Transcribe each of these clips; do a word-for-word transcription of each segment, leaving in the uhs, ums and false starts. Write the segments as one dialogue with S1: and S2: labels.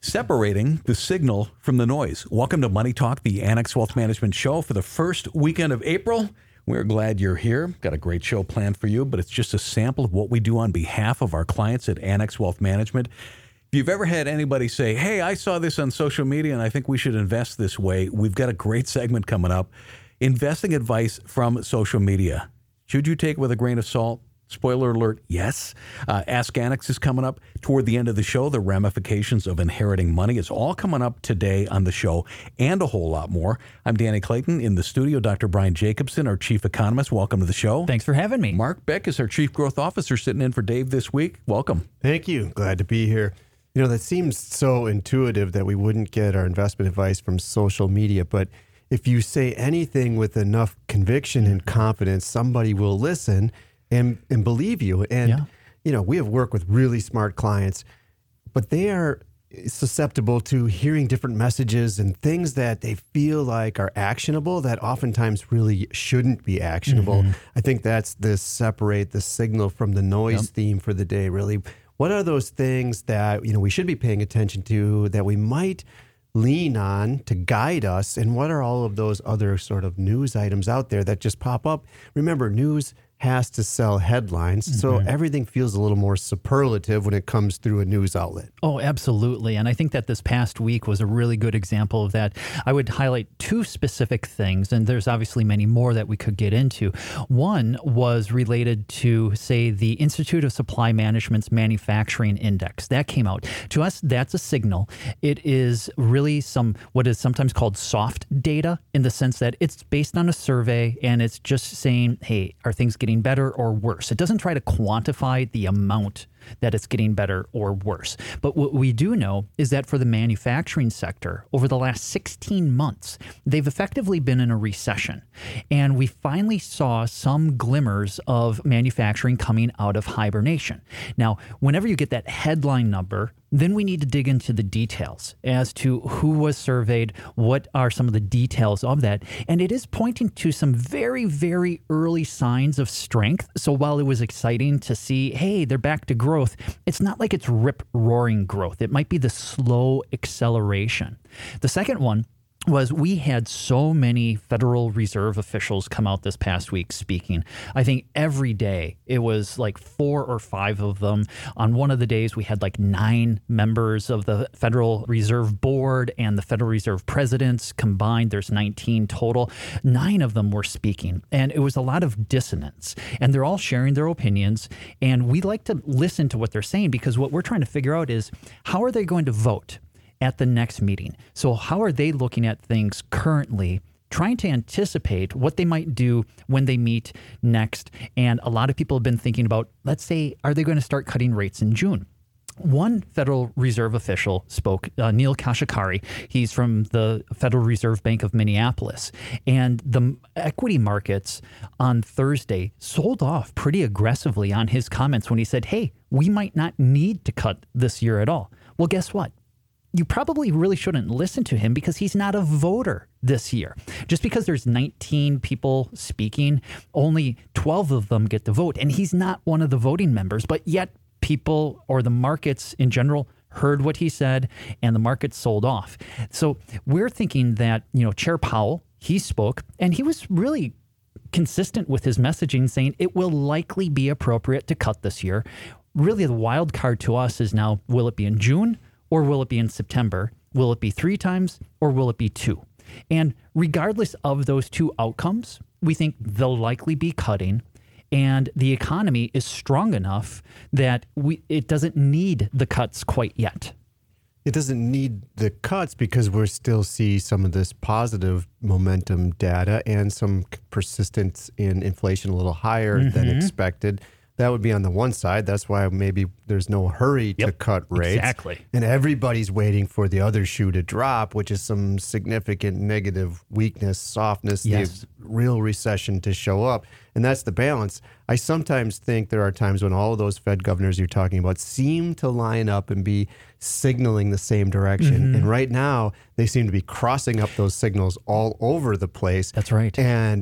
S1: separating the signal from the noise. Welcome to Money Talk, the Annex Wealth Management Show for the first weekend of April. We're glad you're here. Got a great show planned for you, but it's just a sample of what we do on behalf of our clients at Annex Wealth Management. If you've ever had anybody say, hey, I saw this on social media and I think we should invest this way, we've got a great segment coming up. Investing advice from social media. Should you take it with a grain of salt? Spoiler alert, yes. Uh, Ask Annex is coming up toward the end of the show. The ramifications of inheriting money is all coming up today on the show and a whole lot more. I'm Danny Clayton in the studio. Doctor Brian Jacobson, our chief economist. Welcome to the show.
S2: Thanks for having me.
S1: Mark Beck is our chief growth officer sitting in for Dave this week. Welcome.
S3: Thank you. Glad to be here. You know, that seems so intuitive that we wouldn't get our investment advice from social media, but if you say anything with enough conviction and confidence, somebody will listen and and believe you. And, yeah. you know, we have worked with really smart clients, but they are susceptible to hearing different messages and things that they feel like are actionable that oftentimes really shouldn't be actionable. Mm-hmm. I think that's the separate the signal from the noise yep. theme for the day, really. What are those things that, you know, we should be paying attention to that we might lean on to guide us? And what are all of those other sort of news items out there that just pop up? Remember, news has to sell headlines, mm-hmm. so everything feels a little more superlative when it comes through a news outlet.
S2: Oh, absolutely. And I think that this past week was a really good example of that. I would highlight two specific things, and there's obviously many more that we could get into. One was related to, say, the Institute of Supply Management's Manufacturing Index. That came out. To us, that's a signal. It is really some what is sometimes called soft data, in the sense that it's based on a survey, and it's just saying, hey, are things getting better or worse? It doesn't try to quantify the amount that it's getting better or worse. But what we do know is that for the manufacturing sector, over the last sixteen months, they've effectively been in a recession. And we finally saw some glimmers of manufacturing coming out of hibernation. Now, whenever you get that headline number, then we need to dig into the details as to who was surveyed, what are some of the details of that. And it is pointing to some very, very early signs of strength. So while it was exciting to see, hey, they're back to growth, it's not like it's rip-roaring growth. It might be the slow acceleration. The second one was we had so many Federal Reserve officials come out this past week speaking. I think every day it was like four or five of them. On one of the days, we had like nine members of the Federal Reserve Board and the Federal Reserve presidents combined. There's nineteen total. Nine of them were speaking, and it was a lot of dissonance. And they're all sharing their opinions, and we like to listen to what they're saying, because what we're trying to figure out is, how are they going to vote at the next meeting? So how are they looking at things currently, trying to anticipate what they might do when they meet next? And a lot of people have been thinking about, let's say, are they going to start cutting rates in June? One Federal Reserve official spoke, uh, Neil Kashkari. He's from the Federal Reserve Bank of Minneapolis. And the equity markets on Thursday sold off pretty aggressively on his comments when he said, hey, we might not need to cut this year at all. Well, guess what? You probably really shouldn't listen to him, because he's not a voter this year. Just because there's nineteen people speaking, only twelve of them get to vote. And he's not one of the voting members, but yet people, or the markets in general, heard what he said, and the market sold off. So we're thinking that, you know, Chair Powell, he spoke, and he was really consistent with his messaging, saying it will likely be appropriate to cut this year. Really, the wild card to us is now, will it be in June? Or will it be in September? Will it be three times, or will it be two? And regardless of those two outcomes, we think they'll likely be cutting, and the economy is strong enough that we it doesn't need the cuts quite yet.
S3: It doesn't need the cuts because we still see some of this positive momentum data and some persistence in inflation a little higher mm-hmm. than expected. That would be on the one side. That's why maybe there's no hurry
S2: yep,
S3: to cut rates.
S2: Exactly.
S3: And everybody's waiting for the other shoe to drop, which is some significant negative weakness, softness,
S2: yes.
S3: the real recession to show up. And that's the balance. I sometimes think there are times when all of those Fed governors you're talking about seem to line up and be signaling the same direction. Mm-hmm. And right now, they seem to be crossing up those signals all over the place.
S2: That's right.
S3: And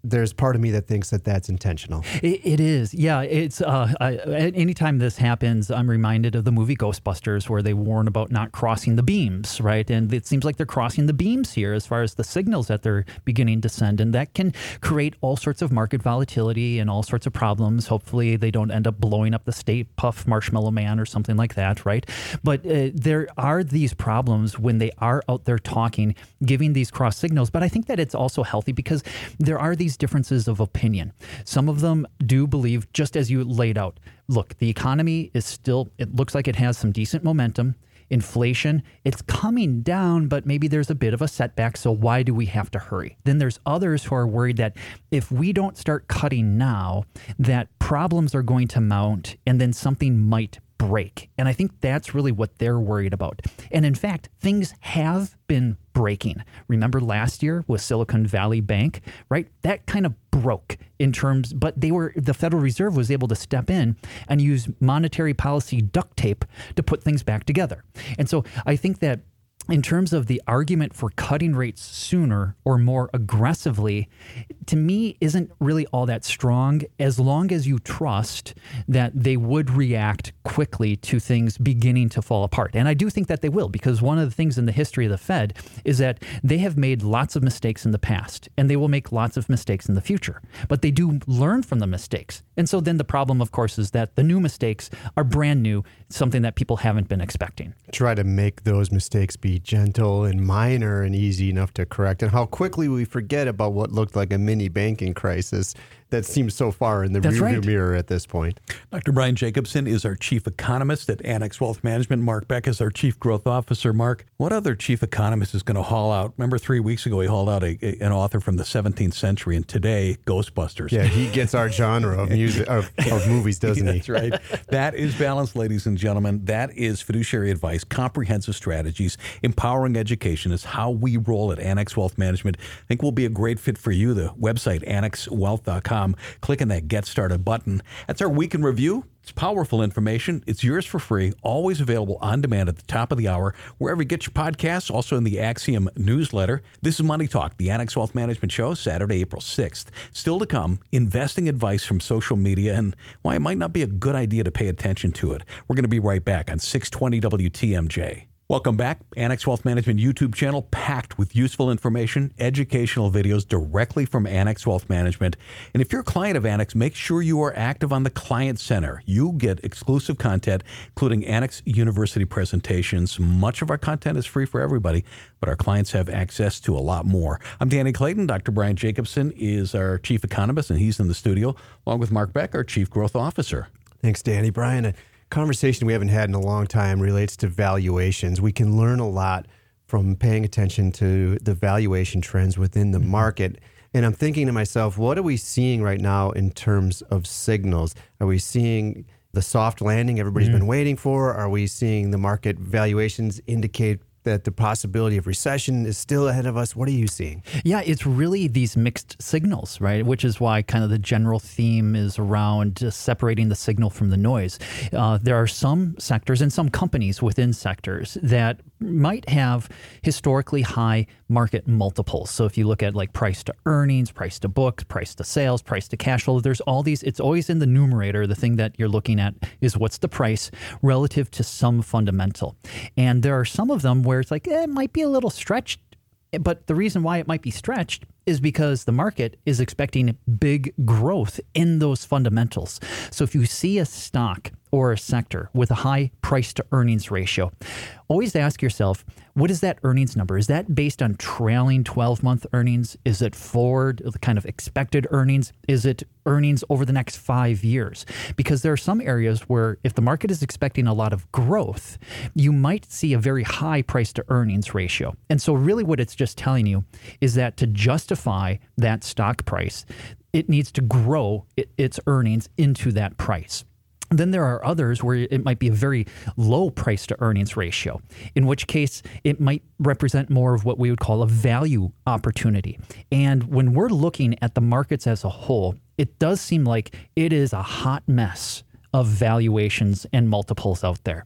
S3: there's part of me that thinks that that's intentional.
S2: It, it is. Yeah. It's uh, I, anytime this happens, I'm reminded of the movie Ghostbusters, where they warn about not crossing the beams, right? And it seems like they're crossing the beams here as far as the signals that they're beginning to send. And that can create all sorts of market volatility and all sorts of problems. Hopefully they don't end up blowing up the Stay Puft Marshmallow Man or something like that, right? But uh, there are these problems when they are out there talking, giving these cross signals. But I think that it's also healthy because there are these differences of opinion. Some of them do believe, just as you laid out, look, the economy is still, it looks like it has some decent momentum. Inflation, it's coming down, but maybe there's a bit of a setback. So why do we have to hurry? Then there's others who are worried that if we don't start cutting now, that problems are going to mount and then something might break. And I think that's really what they're worried about. And in fact, things have been breaking. Remember last year with Silicon Valley Bank, right? That kind of broke in terms, but they were, the Federal Reserve was able to step in and use monetary policy duct tape to put things back together. And so I think that in terms of the argument for cutting rates sooner or more aggressively, to me, isn't really all that strong, as long as you trust that they would react quickly to things beginning to fall apart. And I do think that they will, because one of the things in the history of the Fed is that they have made lots of mistakes in the past, and they will make lots of mistakes in the future. But they do learn from the mistakes. And so then the problem, of course, is that the new mistakes are brand new, something that people haven't been expecting.
S3: Try to make those mistakes be gentle and minor and easy enough to correct. And how quickly we forget about what looked like a mini banking crisis that seems so far in the
S2: That's
S3: rearview
S2: right.
S3: mirror at this point.
S1: Doctor Brian Jacobson is our chief economist at Annex Wealth Management. Mark Beck is our chief growth officer. Mark, what other chief economist is going to haul out? Remember three weeks ago he hauled out a, a, an author from the seventeenth century, and today, Ghostbusters.
S3: Yeah, he gets our genre of music of, of movies, doesn't he?
S1: That's right. That is balance, ladies and gentlemen. That is fiduciary advice, comprehensive strategies, empowering education is how we roll at Annex Wealth Management. I think we'll be a great fit for you. The website, annex wealth dot com. Click on that Get Started button. That's our week in review. It's powerful information. It's yours for free, always available on demand at the top of the hour, wherever you get your podcasts, also in the Axiom newsletter. This is Money Talk, the Annex Wealth Management Show, Saturday, April sixth. Still to come, investing advice from social media and why it might not be a good idea to pay attention to it. We're going to be right back on six twenty W T M J. Welcome back. Annex Wealth Management YouTube channel packed with useful information, educational videos directly from Annex Wealth Management. And if you're a client of Annex, make sure you are active on the Client Center. You get exclusive content, including Annex University presentations. Much of our content is free for everybody, but our clients have access to a lot more. I'm Danny Clayton. Doctor Brian Jacobson is our chief economist, and he's in the studio, along with Mark Beck, our chief growth officer.
S3: Thanks, Danny. Brian, a conversation we haven't had in a long time relates to valuations. We can learn a lot from paying attention to the valuation trends within the market. And I'm thinking to myself, what are we seeing right now in terms of signals? Are we seeing the soft landing everybody's mm-hmm. been waiting for? Are we seeing the market valuations indicate that the possibility of recession is still ahead of us? What are you seeing?
S2: Yeah, it's really these mixed signals, right? Which is why kind of the general theme is around just separating the signal from the noise. Uh, there are some sectors and some companies within sectors that might have historically high market multiples. So if you look at like price to earnings, price to book, price to sales, price to cash flow, there's all these, it's always in the numerator. The thing that you're looking at is what's the price relative to some fundamental. And there are some of them where it's like, eh, it might be a little stretched. But the reason why it might be stretched is because the market is expecting big growth in those fundamentals. So if you see a stock or a sector with a high price to earnings ratio, always ask yourself, what is that earnings number? Is that based on trailing twelve-month earnings? Is it forward, the kind of expected earnings? Is it earnings over the next five years? Because there are some areas where if the market is expecting a lot of growth, you might see a very high price to earnings ratio. And so really what it's just telling you is that to justify that stock price, it needs to grow it, its earnings into that price. Then there are others where it might be a very low price to earnings ratio, in which case it might represent more of what we would call a value opportunity. And when we're looking at the markets as a whole, it does seem like it is a hot mess of valuations and multiples out there.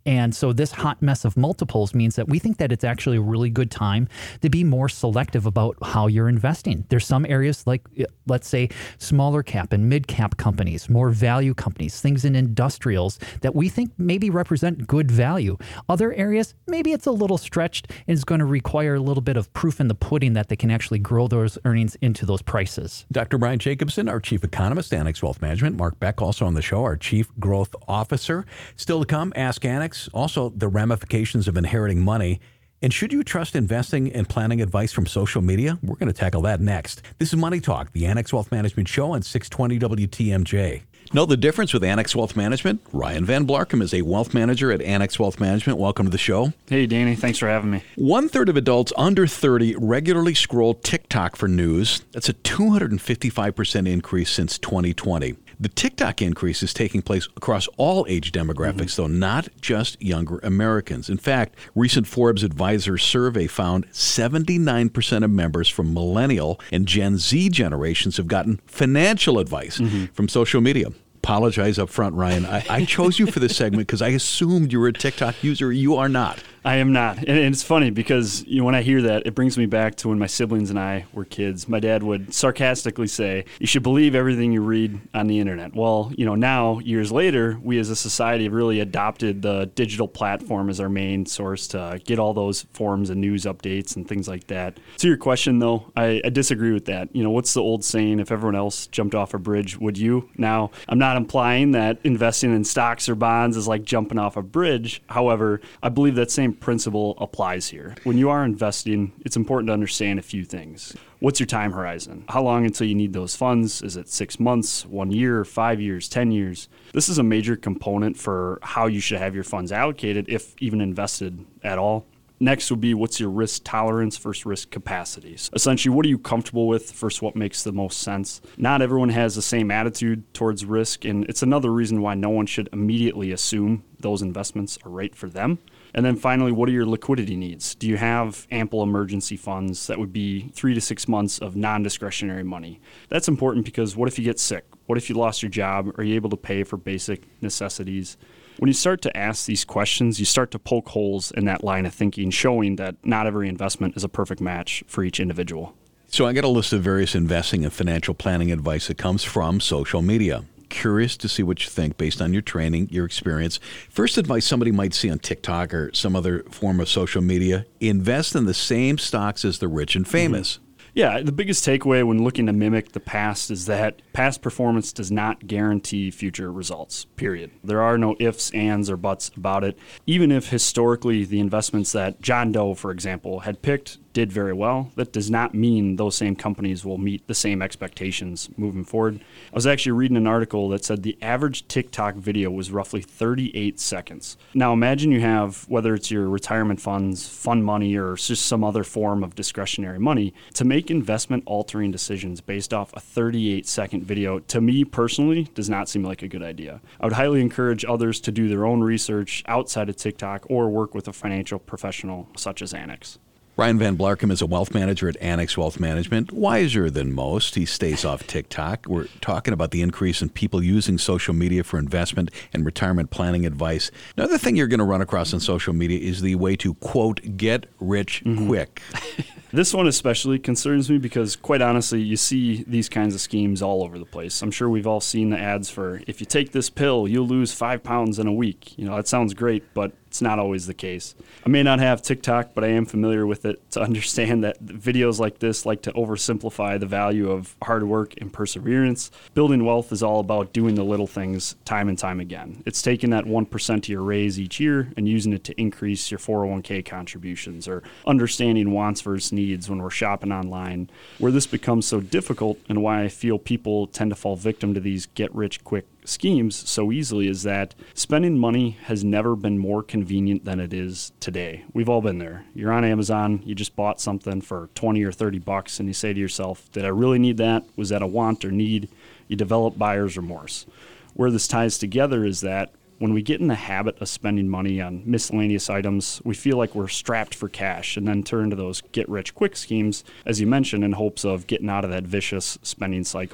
S2: And so this hot mess of multiples means that we think that it's actually a really good time to be more selective about how you're investing. There's some areas like, let's say, smaller cap and mid cap companies, more value companies, things in industrials that we think maybe represent good value. Other areas, maybe it's a little stretched and is going to require a little bit of proof in the pudding that they can actually grow those earnings into those prices.
S1: Doctor Brian Jacobson, our chief economist, Annex Wealth Management. Mark Beck, also on the show, our chief growth officer. Still to come, Ask Annex. Also, the ramifications of inheriting money. And should you trust investing and planning advice from social media? We're going to tackle that next. This is Money Talk, the Annex Wealth Management Show on six twenty W T M J. Know the difference with Annex Wealth Management? Ryan Van Blarkum is a wealth manager at Annex Wealth Management. Welcome to the show.
S4: Hey, Danny. Thanks for having me.
S1: One third of adults under thirty regularly scroll TikTok for news. That's a two hundred fifty-five percent increase since twenty twenty. The TikTok increase is taking place across all age demographics, mm-hmm. though not just younger Americans. In fact, recent Forbes Advisor survey found seventy-nine percent of members from millennial and Gen Z generations have gotten financial advice mm-hmm. from social media. Apologize up front, Ryan. I, I chose you for this segment because I assumed you were a TikTok user. You are not.
S4: I am not. And it's funny because you know, when I hear that, it brings me back to when my siblings and I were kids. My dad would sarcastically say, you should believe everything you read on the internet. Well, you know, now, years later, we as a society have really adopted the digital platform as our main source to get all those forums and news updates and things like that. To your question, though, I, I disagree with that. You know, what's the old saying, if everyone else jumped off a bridge, would you? Now, I'm not implying that investing in stocks or bonds is like jumping off a bridge. However, I believe that same principle applies here. When you are investing, it's important to understand a few things. What's your time horizon? How long until you need those funds? Is it six months, one year, five years, ten years? This is a major component for how you should have your funds allocated, if even invested at all. Next would be, what's your risk tolerance versus risk capacities? Essentially, what are you comfortable with versus what makes the most sense? Not everyone has the same attitude towards risk, and it's another reason why no one should immediately assume those investments are right for them. And then finally, what are your liquidity needs? Do you have ample emergency funds that would be three to six months of non-discretionary money? That's important because what if you get sick? What if you lost your job? Are you able to pay for basic necessities? When you start to ask these questions, you start to poke holes in that line of thinking, showing that not every investment is a perfect match for each individual.
S1: So I got a list of various investing and financial planning advice that comes from social media. Curious to see what you think based on your training, your experience. First advice somebody might see on TikTok or some other form of social media: invest in the same stocks as the rich and famous.
S4: Mm-hmm. Yeah, the biggest takeaway when looking to mimic the past is that past performance does not guarantee future results, period. There are no ifs, ands, or buts about it. Even if historically the investments that John Doe, for example, had picked did very well, that does not mean those same companies will meet the same expectations moving forward. I was actually reading an article that said the average TikTok video was roughly thirty-eight seconds. Now imagine you have, whether it's your retirement funds, fund money, or just some other form of discretionary money, to make investment altering decisions based off a thirty-eight second video, to me personally, does not seem like a good idea. I would highly encourage others to do their own research outside of TikTok or work with a financial professional such as Annex.
S1: Ryan Van Blarkum is a wealth manager at Annex Wealth Management. Wiser than most, he stays off TikTok. We're talking about the increase in people using social media for investment and retirement planning advice. Another thing you're going to run across on social media is the way to, quote, get rich mm-hmm. quick.
S4: This one especially concerns me because, quite honestly, you see these kinds of schemes all over the place. I'm sure we've all seen the ads for, if you take this pill, you'll lose five pounds in a week. You know, that sounds great, but it's not always the case. I may not have TikTok, but I am familiar with it to understand that videos like this like to oversimplify the value of hard work and perseverance. Building wealth is all about doing the little things time and time again. It's taking that one percent of your raise each year and using it to increase your four oh one k contributions, or understanding wants versus needs when we're shopping online. Where this becomes so difficult, and why I feel people tend to fall victim to these get-rich-quick schemes so easily, is that spending money has never been more convenient than it is today. We've all been there. You're on Amazon, you just bought something for twenty or thirty bucks, and you say to yourself, did I really need that? Was that a want or need? You develop buyer's remorse. Where this ties together is that when we get in the habit of spending money on miscellaneous items, we feel like we're strapped for cash, and then turn to those get-rich-quick schemes, as you mentioned, in hopes of getting out of that vicious spending cycle.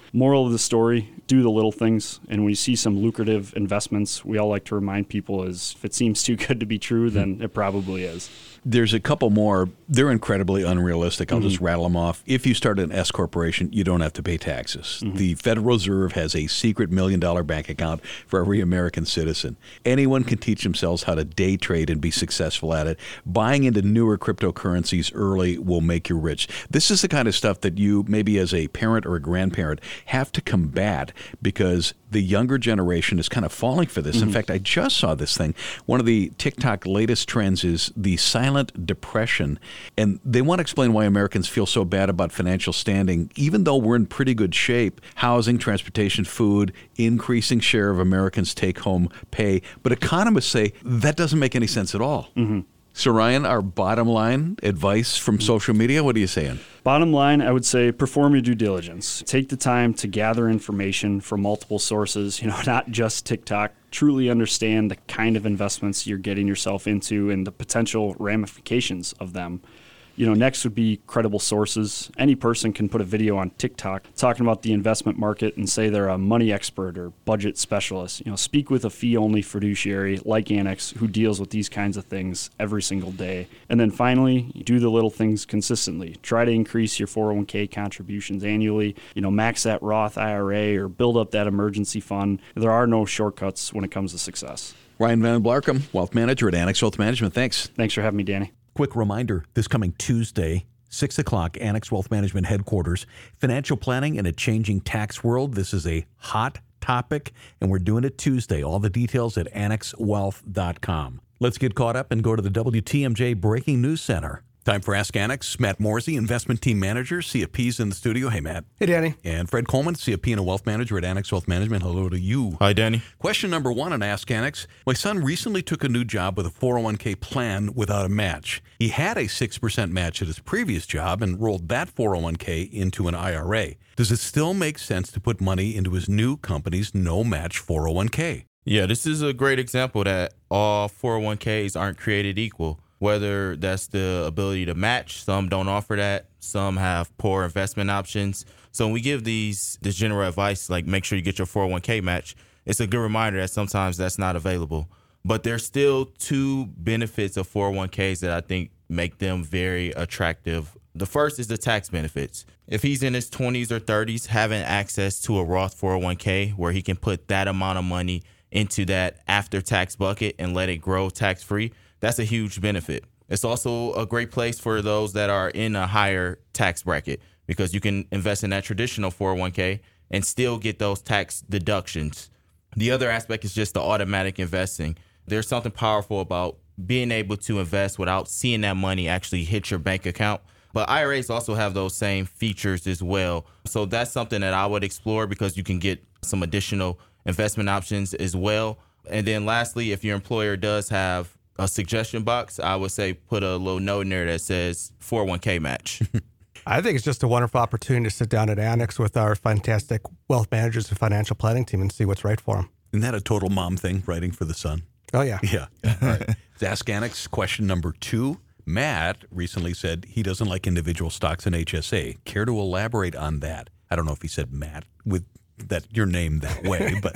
S4: Moral of the story, do the little things. And when you see some lucrative investments, we all like to remind people is if it seems too good to be true, then it probably is.
S1: There's a couple more. They're incredibly unrealistic. I'll mm-hmm. just rattle them off. If you start an S corporation, you don't have to pay taxes. Mm-hmm. The Federal Reserve has a secret million dollar bank account for every American citizen. Anyone can teach themselves how to day trade and be successful at it. Buying into newer cryptocurrencies early will make you rich. This is the kind of stuff that you, maybe as a parent or a grandparent, have to combat because the younger generation is kind of falling for this. Mm-hmm. In fact, I just saw this thing. One of the TikTok latest trends is the silent depression. And they want to explain why Americans feel so bad about financial standing, even though we're in pretty good shape. Housing, transportation, food, increasing share of Americans' take-home pay. But economists say that doesn't make any sense at all. Mm-hmm. So, Ryan, our bottom line advice from social media, what are you saying?
S4: Bottom line, I would say perform your due diligence. Take the time to gather information from multiple sources, you know, not just TikTok. Truly understand the kind of investments you're getting yourself into and the potential ramifications of them. You know, next would be credible sources. Any person can put a video on TikTok talking about the investment market and say they're a money expert or budget specialist. You know, speak with a fee-only fiduciary like Annex who deals with these kinds of things every single day. And then finally, do the little things consistently. Try to increase your four oh one k contributions annually. You know, max that Roth I R A or build up that emergency fund. There are no shortcuts when it comes to success.
S1: Ryan Van Blarcom, Wealth Manager at Annex Wealth Management. Thanks.
S4: Thanks for having me, Danny.
S1: Quick reminder, this coming Tuesday, six o'clock, Annex Wealth Management headquarters, financial planning in a changing tax world. This is a hot topic, and we're doing it Tuesday. All the details at annex wealth dot com. Let's get caught up and go to the W T M J Breaking News Center. Time for Ask Annex. Matt Morsey, Investment Team Manager, C F P's in the studio. Hey, Matt.
S5: Hey, Danny.
S1: And Fred Coleman, C F P and a Wealth Manager at Annex Wealth Management. Hello to you.
S6: Hi, Danny.
S1: Question number one on Ask Annex. My son recently took a new job with a four oh one k plan without a match. He had a six percent match at his previous job and rolled that four oh one k into an I R A. Does it still make sense to put money into his new company's no-match four oh one k?
S6: Yeah, this is a great example that all four oh one k's aren't created equal. Whether that's the ability to match, some don't offer that, some have poor investment options. So when we give these this general advice, like make sure you get your four oh one k match, it's a good reminder that sometimes that's not available. But there's still two benefits of four oh one k's that I think make them very attractive. The first is the tax benefits. If he's in his twenties or thirties, having access to a Roth four oh one k where he can put that amount of money into that after-tax bucket and let it grow tax-free, that's a huge benefit. It's also a great place for those that are in a higher tax bracket because you can invest in that traditional four oh one k and still get those tax deductions. The other aspect is just the automatic investing. There's something powerful about being able to invest without seeing that money actually hit your bank account. But I R As also have those same features as well. So that's something that I would explore because you can get some additional investment options as well. And then lastly, if your employer does have a suggestion box, I would say put a little note in there that says four oh one k match.
S5: I think it's just a wonderful opportunity to sit down at Annex with our fantastic wealth managers and financial planning team and see what's right for them.
S1: Isn't that a total mom thing, writing for the son?
S5: Oh, yeah.
S1: Yeah. All right. Let's Ask Annex question number two. Matt recently said he doesn't like individual stocks in H S A. Care to elaborate on that? I don't know if he said Matt with that your name that way, but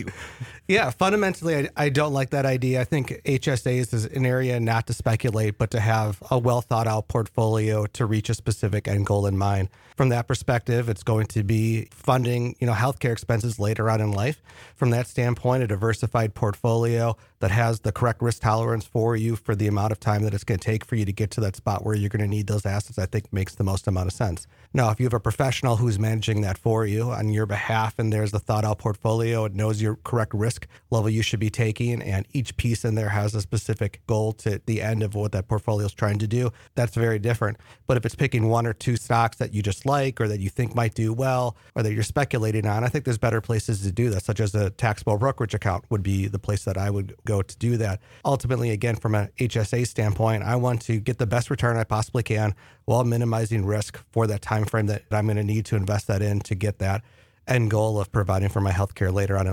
S5: yeah, fundamentally, I, I don't like that idea. I think H S As is an area not to speculate, but to have a well thought out portfolio to reach a specific end goal in mind. From that perspective, it's going to be funding, you know, healthcare expenses later on in life. From that standpoint, a diversified portfolio that has the correct risk tolerance for you for the amount of time that it's going to take for you to get to that spot where you're going to need those assets, I think makes the most amount of sense. Now, if you have a professional who's managing that for you on your behalf, and there's the thought out portfolio, it knows your correct risk level you should be taking, and each piece in there has a specific goal to the end of what that portfolio is trying to do, that's very different. But if it's picking one or two stocks that you just like or that you think might do well or that you're speculating on, I think there's better places to do that, such as a taxable brokerage account would be the place that I would go to do that. Ultimately, again, from an H S A standpoint, I want to get the best return I possibly can while minimizing risk for that time frame that I'm going to need to invest that in to get that end goal of providing for my healthcare later on in life.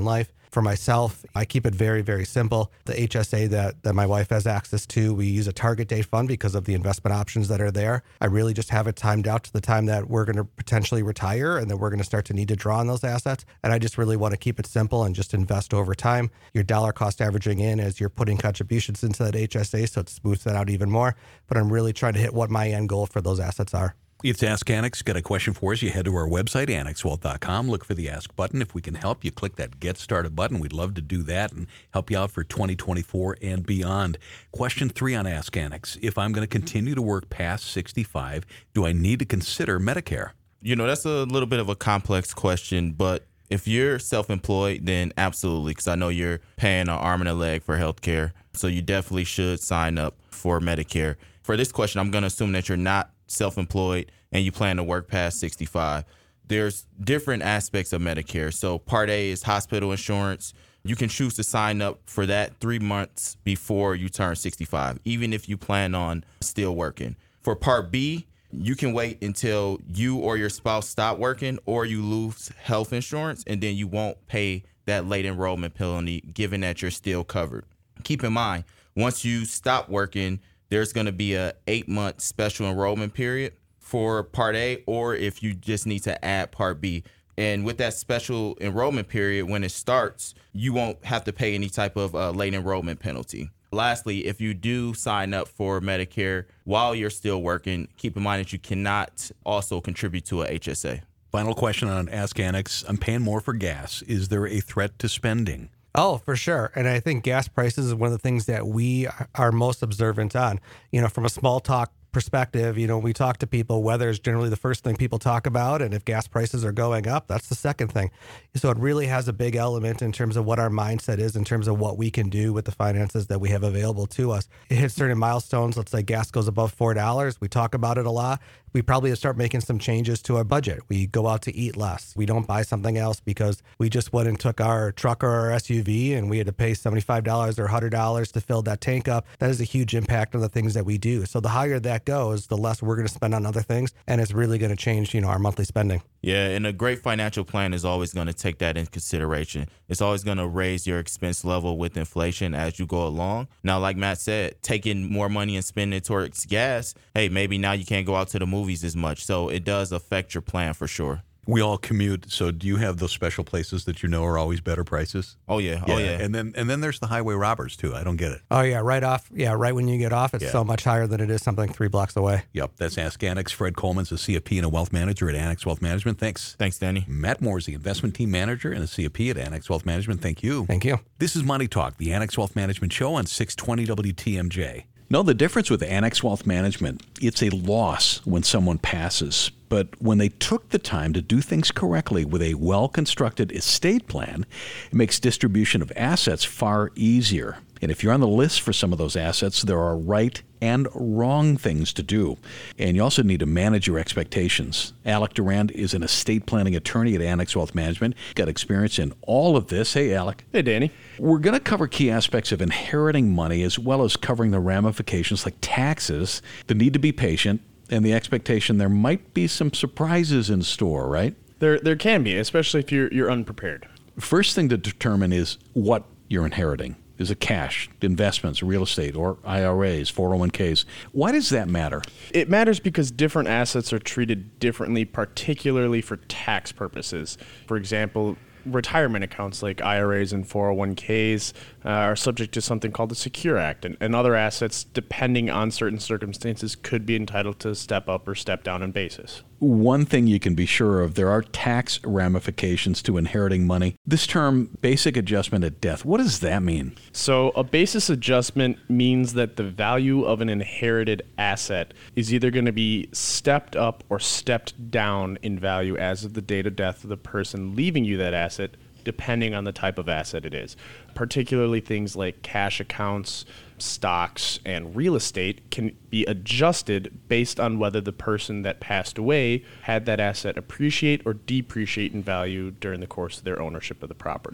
S5: For myself, I keep it very, very simple. The H S A that, that my wife has access to, we use a target date fund because of the investment options that are there. I really just have it timed out to the time that we're going to potentially retire and then we're going to start to need to draw on those assets. And I just really want to keep it simple and just invest over time. Your dollar cost averaging in as you're putting contributions into that H S A, so it smooths that out even more. But I'm really trying to hit what my end goal for those assets are.
S1: It's Ask Annex. Got a question for us? You head to our website, annex wealth dot com. Look for the Ask button. If we can help you, click that Get Started button. We'd love to do that and help you out for twenty twenty-four and beyond. Question three on Ask Annex. If I'm going to continue to work past sixty-five, do I need to consider Medicare?
S6: You know, that's a little bit of a complex question, but if you're self-employed, then absolutely, because I know you're paying an arm and a leg for healthcare. So you definitely should sign up for Medicare. For this question, I'm going to assume that you're not self-employed and you plan to work past sixty-five. There's different aspects of Medicare. So Part A is hospital insurance. You can choose to sign up for that three months before you turn sixty-five, even if you plan on still working. For Part B, you can wait until you or your spouse stop working or you lose health insurance, and then you won't pay that late enrollment penalty given that you're still covered. Keep in mind, once you stop working, there's going to be a eight-month special enrollment period for Part A, or if you just need to add Part B. And with that special enrollment period, when it starts, you won't have to pay any type of uh, late enrollment penalty. Lastly, if you do sign up for Medicare while you're still working, keep in mind that you cannot also contribute to a H S A.
S1: Final question on Ask Annex. I'm paying more for gas. Is there a threat to spending?
S5: Oh, for sure. And I think gas prices is one of the things that we are most observant on. You know, from a small talk perspective, you know, we talk to people, weather is generally the first thing people talk about. And if gas prices are going up, that's the second thing. So it really has a big element in terms of what our mindset is, in terms of what we can do with the finances that we have available to us. It hits certain milestones. Let's say gas goes above four dollars. We talk about it a lot. We probably start making some changes to our budget. We go out to eat less. We don't buy something else because we just went and took our truck or our S U V and we had to pay seventy-five dollars or one hundred dollars to fill that tank up. That is a huge impact on the things that we do. So the higher that goes, the less we're going to spend on other things. And it's really going to change, you know, our monthly spending.
S6: Yeah, and a great financial plan is always going to take that into consideration. It's always going to raise your expense level with inflation as you go along. Now, like Matt said, taking more money and spending it towards gas, hey, maybe now you can't go out to the movies as much. So it does affect your plan for sure.
S1: We all commute, so do you have those special places that you know are always better prices?
S6: Oh yeah, oh yeah.
S1: And then and then there's the highway robbers too. I don't get it.
S5: Oh yeah, right off. Yeah, right when you get off, it's
S1: Yeah.
S5: so much higher than it is something three blocks away.
S1: Yep, that's Ask Annex. Fred Coleman's a C F P and a wealth manager at Annex Wealth Management. Thanks.
S6: Thanks, Danny.
S1: Matt Moore's the investment team manager and a C F P at Annex Wealth Management. Thank you.
S5: Thank you.
S1: This is Money Talk, the Annex Wealth Management Show on six twenty W T M J. Know the difference with Annex Wealth Management. It's a loss when someone passes. But when they took the time to do things correctly with a well-constructed estate plan, it makes distribution of assets far easier. And if you're on the list for some of those assets, there are right and wrong things to do. And you also need to manage your expectations. Alec Durand is an estate planning attorney at Annex Wealth Management. Got experience in all of this. Hey, Alec.
S7: Hey, Danny.
S1: We're going to cover key aspects of inheriting money as well as covering the ramifications like taxes, the need to be patient, and the expectation there might be some surprises in store, right?
S7: There there can be, especially if you're you're unprepared.
S1: First thing to determine is what you're inheriting. Is it cash, investments, real estate, or I R As, four oh one k's? Why does that matter?
S7: It matters because different assets are treated differently, particularly for tax purposes. For example, retirement accounts like I R As and four oh one k's uh, are subject to something called the Secure Act, and, and other assets, depending on certain circumstances, could be entitled to step up or step down in basis.
S1: One thing you can be sure of, there are tax ramifications to inheriting money. This term, basic adjustment at death, what does that mean?
S7: So a basis adjustment means that the value of an inherited asset is either going to be stepped up or stepped down in value as of the date of death of the person leaving you that asset, depending on the type of asset it is. Particularly things like cash accounts, stocks, and real estate can be adjusted based on whether the person that passed away had that asset appreciate or depreciate in value during the course of their ownership of the property.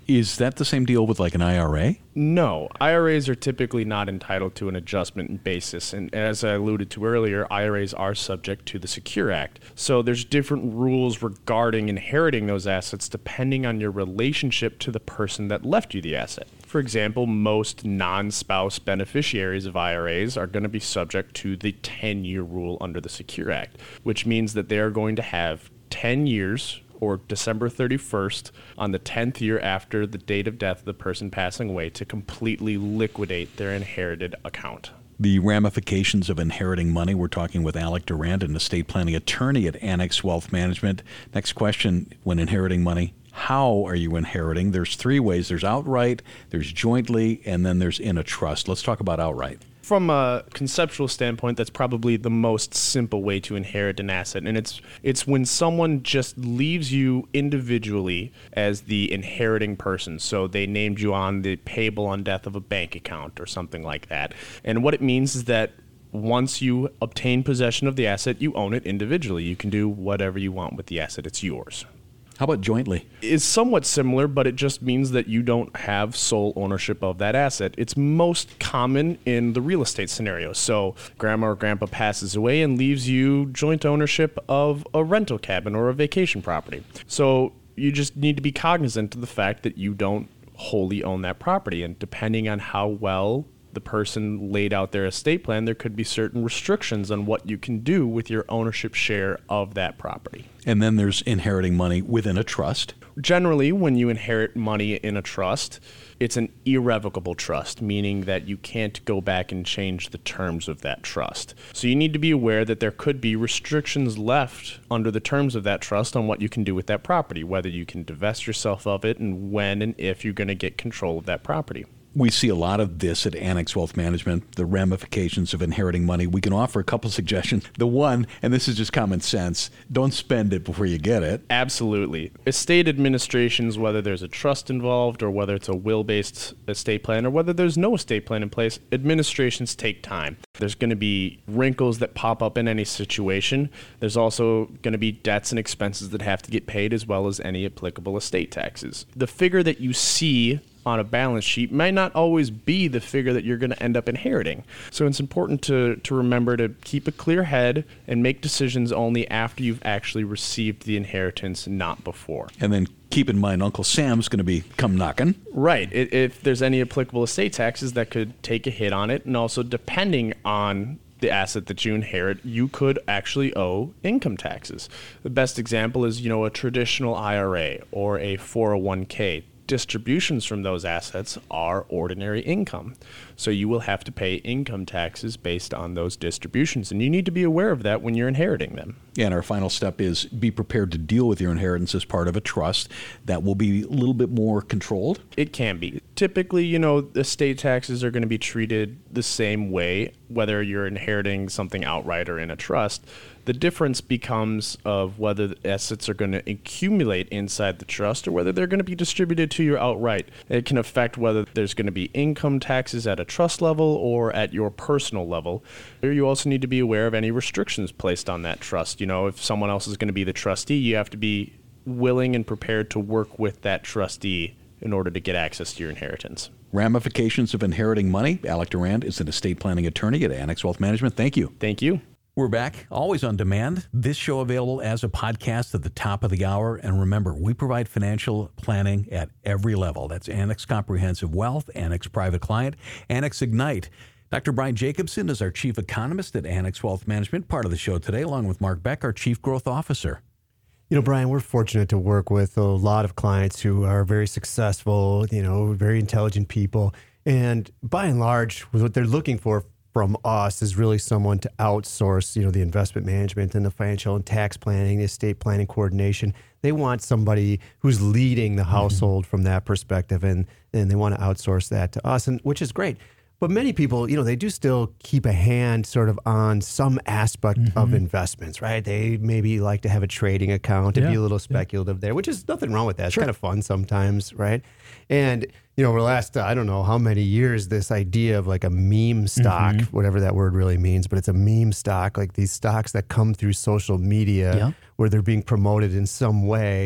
S1: Is that the same deal with like an I R A?
S7: No, I R As are typically not entitled to an adjustment in basis. And as I alluded to earlier, I R As are subject to the Secure Act. So there's different rules regarding inheriting those assets depending on your relationship to the person that left you the asset. For example, most non-spouse beneficiaries of I R As are going to be subject to the ten-year rule under the Secure Act, which means that they are going to have ten years or December thirty-first on the tenth year after the date of death of the person passing away to completely liquidate their inherited account.
S1: The ramifications of inheriting money. We're talking with Alec Durand, an estate planning attorney at Annex Wealth Management. Next question, when inheriting money, how are you inheriting? There's three ways. There's outright, there's jointly, and then there's in a trust. Let's talk about outright.
S7: From a conceptual standpoint, that's probably the most simple way to inherit an asset. And it's it's when someone just leaves you individually as the inheriting person. So they named you on the payable on death of a bank account or something like that. And what it means is that once you obtain possession of the asset, you own it individually. You can do whatever you want with the asset. It's yours.
S1: How about jointly?
S7: It's somewhat similar, but it just means that you don't have sole ownership of that asset. It's most common in the real estate scenario. So grandma or grandpa passes away and leaves you joint ownership of a rental cabin or a vacation property. So you just need to be cognizant of the fact that you don't wholly own that property. And depending on how well the person laid out their estate plan, there could be certain restrictions on what you can do with your ownership share of that property.
S1: And then there's inheriting money within a trust.
S7: Generally, when you inherit money in a trust, it's an irrevocable trust, meaning that you can't go back and change the terms of that trust. So you need to be aware that there could be restrictions left under the terms of that trust on what you can do with that property, whether you can divest yourself of it and when and if you're going to get control of that property.
S1: We see a lot of this at Annex Wealth Management, the ramifications of inheriting money. We can offer a couple suggestions. The one, and this is just common sense, don't spend it before you get it.
S7: Absolutely. Estate administrations, whether there's a trust involved or whether it's a will-based estate plan or whether there's no estate plan in place, administrations take time. There's going to be wrinkles that pop up in any situation. There's also going to be debts and expenses that have to get paid as well as any applicable estate taxes. The figure that you see on a balance sheet might not always be the figure that you're going to end up inheriting. So it's important to, to remember to keep a clear head and make decisions only after you've actually received the inheritance, not before.
S1: And then keep in mind, Uncle Sam's going to be come knocking.
S7: Right. If, if there's any applicable estate taxes, that could take a hit on it. And also, depending on the asset that you inherit, you could actually owe income taxes. The best example is, you know, a traditional I R A or a four oh one k. Distributions from those assets are ordinary income. So you will have to pay income taxes based on those distributions. And you need to be aware of that when you're inheriting them.
S1: And our final step is be prepared to deal with your inheritance as part of a trust that will be a little bit more controlled.
S7: It can be. Typically, you know, estate taxes are going to be treated the same way, whether you're inheriting something outright or in a trust. The difference becomes of whether the assets are going to accumulate inside the trust or whether they're going to be distributed to you outright. It can affect whether there's going to be income taxes at a trust level or at your personal level. You also need to be aware of any restrictions placed on that trust. You know, if someone else is going to be the trustee, you have to be willing and prepared to work with that trustee in order to get access to your inheritance.
S1: Ramifications of inheriting money. Alec Durand is an estate planning attorney at Annex Wealth Management. Thank you.
S7: Thank you.
S1: We're back, always on demand. This show available as a podcast at the top of the hour. And remember, we provide financial planning at every level. That's Annex Comprehensive Wealth, Annex Private Client, Annex Ignite. Doctor Brian Jacobson is our chief economist at Annex Wealth Management, part of the show today, along with Mark Beck, our chief growth officer.
S3: You know, Brian, we're fortunate to work with a lot of clients who are very successful, you know, very intelligent people. And by and large, what they're looking for from us is really someone to outsource, you know, the investment management and the financial and tax planning, estate planning coordination. They want somebody who's leading the household mm-hmm. from that perspective, and, and they want to outsource that to us, and which is great. But many people, you know, they do still keep a hand sort of on some aspect mm-hmm. of investments, right? They maybe like to have a trading account and
S2: yeah.
S3: be a little speculative yeah. there, which is nothing wrong with that. It's
S2: sure.
S3: kind of fun sometimes, right? And, you know, over the last, uh, I don't know how many years, this idea of like a meme stock, mm-hmm. whatever that word really means, but it's a meme stock, like these stocks that come through social media
S2: yeah.
S3: where they're being promoted in some way.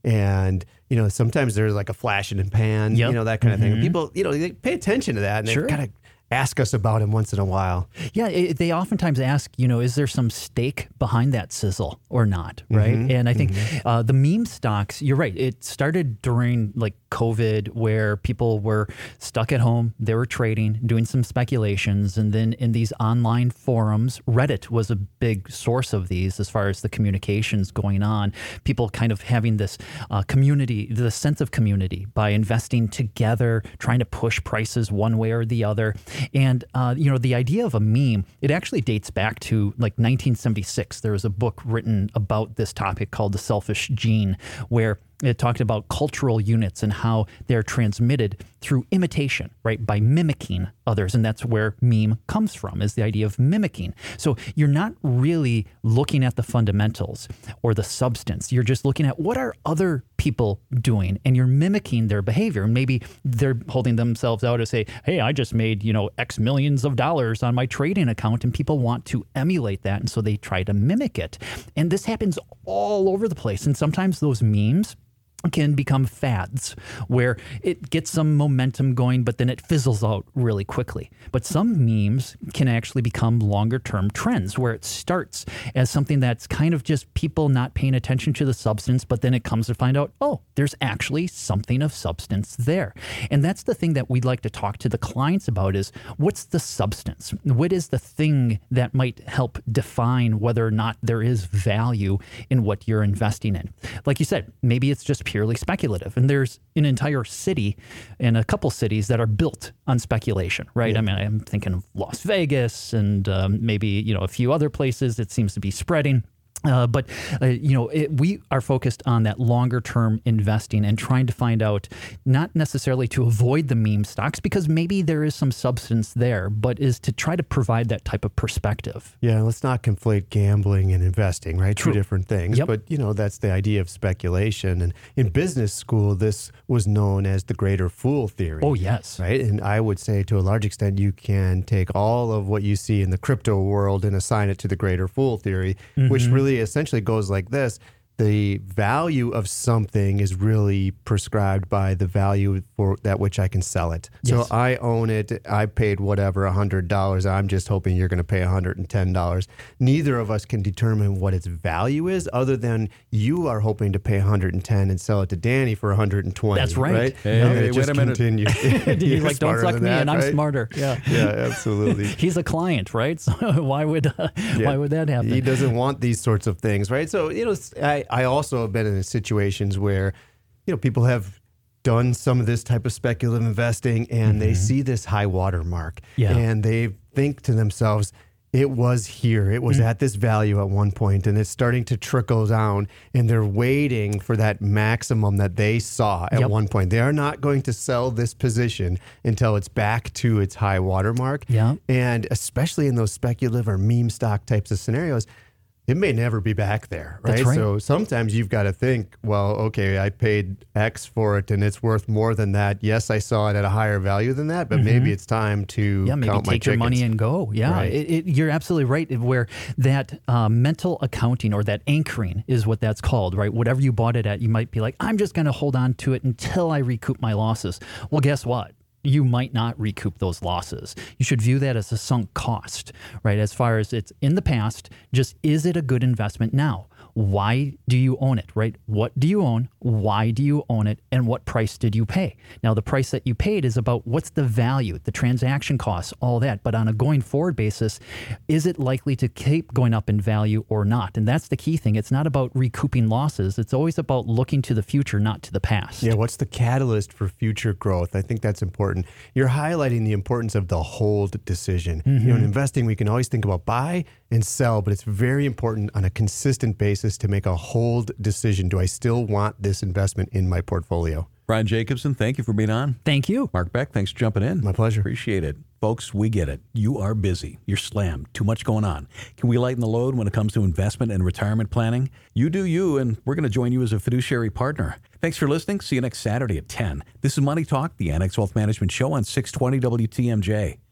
S3: And, you know, sometimes there's like a flash in the pan,
S2: Yep.
S3: you know, that kind of thing. And people, you know, they pay attention to that and
S2: Sure.
S3: they kind of ask us about him once in a while.
S2: Yeah, it, they oftentimes ask, you know, is there some stake behind that sizzle or not, right?
S3: Mm-hmm,
S2: And I think uh, the meme stocks, you're right. It started during like COVID where people were stuck at home. They were trading, doing some speculations. And then in these online forums, Reddit was a big source of these as far as the communications going on. People kind of having this uh, community, the sense of community by investing together, trying to push prices one way or the other. And, uh, you know, the idea of a meme, it actually dates back to like nineteen seventy-six. There was a book written about this topic called The Selfish Gene, where it talked about cultural units and how they're transmitted through imitation, right? By mimicking others. And that's where meme comes from, is the idea of mimicking. So you're not really looking at the fundamentals or the substance. You're just looking at what are other people doing, and you're mimicking their behavior. And maybe they're holding themselves out to say, hey, I just made, you know, X millions of dollars on my trading account, and people want to emulate that. And so they try to mimic it. And this happens all over the place. And sometimes those memes can become fads where it gets some momentum going, but then it fizzles out really quickly. But some memes can actually become longer term trends where it starts as something that's kind of just people not paying attention to the substance, but then it comes to find out, oh, there's actually something of substance there. And that's the thing that we'd like to talk to the clients about is what's the substance? What is the thing that might help define whether or not there is value in what you're investing in? Like you said, maybe it's just purely speculative. And there's an entire city and a couple cities that are built on speculation, right? Yeah. I mean, I'm thinking of Las Vegas and um, maybe, you know, a few other places it seems to be spreading. Uh, but, uh, you know, it, we are focused on that longer term investing and trying to find out, not necessarily to avoid the meme stocks, because maybe there is some substance there, but is to try to provide that type of perspective.
S3: Yeah, let's not conflate gambling and investing, right?
S2: True.
S3: Two different things.
S2: Yep.
S3: But, you know, that's the idea of speculation. And in business school, this was known as the greater fool theory.
S2: Oh, yes.
S3: Right? And I would say to a large extent, you can take all of what you see in the crypto world and assign it to the greater fool theory, mm-hmm. which really essentially goes like this. The value of something is really prescribed by the value for that which I can sell it.
S2: Yes.
S3: So I own it. I paid whatever, one hundred dollars. I'm just hoping you're going to pay one hundred ten dollars. Neither of us can determine what its value is other than you are hoping to pay one hundred ten dollars and sell it to Danny for one hundred twenty dollars.
S2: That's right.
S3: right?
S1: Hey,
S3: and
S1: hey,
S3: it
S1: wait
S3: just
S1: a minute.
S3: continues.
S2: He's like, don't suck me
S3: that,
S2: and I'm
S3: right?
S2: smarter. Yeah.
S3: Yeah, absolutely.
S2: He's a client, right? So why would uh,
S3: Yeah.
S2: why would that happen?
S3: He doesn't want these sorts of things, right? So, you know, I, I also have been in situations where, you know, people have done some of this type of speculative investing and mm-hmm. they see this high water mark
S2: yeah.
S3: and they think to themselves, it was here. It was mm-hmm. at this value at one point, and it's starting to trickle down, and they're waiting for that maximum that they saw at
S2: yep.
S3: one point. They are not going to sell this position until it's back to its high water mark.
S2: Yeah.
S3: And especially in those speculative or meme stock types of scenarios, it may never be back there, right?
S2: That's right.
S3: So sometimes you've got to think, well, okay, I paid X for it and it's worth more than that. Yes, I saw it at a higher value than that, but mm-hmm. maybe it's time to
S2: yeah, maybe
S3: count my
S2: take your
S3: chickens.
S2: money and go. Yeah,
S3: Right.
S2: it, it, you're absolutely right. Where that uh, mental accounting or that anchoring is what that's called, right? Whatever you bought it at, you might be like, I'm just going to hold on to it until I recoup my losses. Well, guess what? You might not recoup those losses. You should view that as a sunk cost, right? As far as it's in the past, just is it a good investment now? Why do you own it, right? What do you own? Why do you own it? And what price did you pay? Now, the price that you paid is about what's the value, the transaction costs, all that. But on a going forward basis, is it likely to keep going up in value or not? And that's the key thing. It's not about recouping losses. It's always about looking to the future, not to the past.
S3: Yeah, what's the catalyst for future growth? I think that's important. You're highlighting the importance of the hold decision. Mm-hmm. You know, in investing, we can always think about buy and sell, but it's very important on a consistent basis to make a hold decision. Do I still want this investment in my portfolio?
S1: Brian Jacobson, thank you for being on.
S2: Thank you.
S1: Mark Beck, thanks for jumping in.
S3: My pleasure.
S1: Appreciate it. Folks, we get it. You are busy. You're slammed. Too much going on. Can we lighten the load when it comes to investment and retirement planning? You do you, and we're going to join you as a fiduciary partner. Thanks for listening. See you next Saturday at ten. This is Money Talk, the Annex Wealth Management Show on six twenty W T M J.